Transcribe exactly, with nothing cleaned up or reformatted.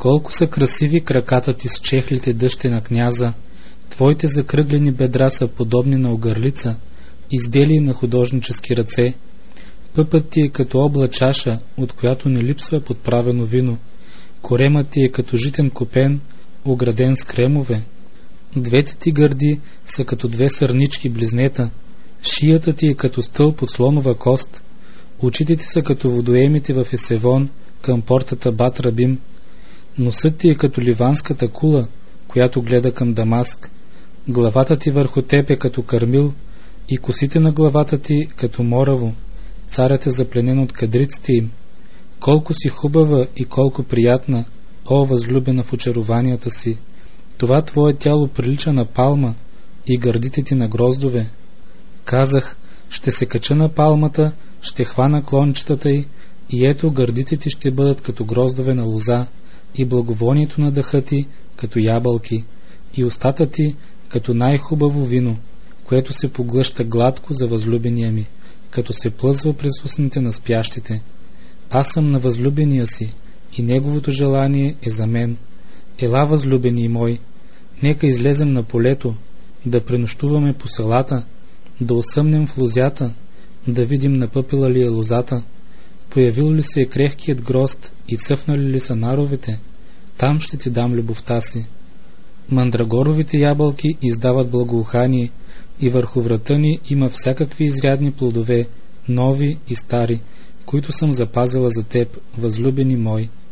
Колко са красиви краката ти с чехлите дъще на княза, твоите закръглени бедра са подобни на огърлица, изделие на художнически ръце. Пъпът ти е като обла чаша, от която не липсва подправено вино. Коремът ти е като житен копен, ограден с кремове. Двете ти гърди са като две сърнички близнета. Шията ти е като стълб от слонова кост. Очите ти са като водоемите в Есевон към портата Бат Рабим. Носът ти е като ливанската кула, която гледа към Дамаск. Главата ти върху теб е като Кармил и косите на главата ти като мораво. Царят е запленен от кадриците им. Колко си хубава и колко приятна, о, възлюбена в очарованията си! Това твое тяло прилича на палма и гърдите ти на гроздове. Казах, ще се кача на палмата, ще хвана клончетата й и ето гърдите ти ще бъдат като гроздове на лоза и благовонието на дъха ти като ябълки и устата ти като най-хубаво вино, което се поглъща гладко за възлюбения ми, като се плъзва през устните на спящите. Аз съм на възлюбения си и неговото желание е за мен. Ела, възлюбени мой, нека излезем на полето, да пренощуваме по селата, да осъмнем в лозята, да видим напъпила ли е лозата, появил ли се е крехкият грозд и цъфнали ли са наровете. Там ще ти дам любовта си. Мандрагоровите ябълки издават благоухание и върху врата ни има всякакви изрядни плодове, нови и стари, които съм запазила за теб, възлюбени мой.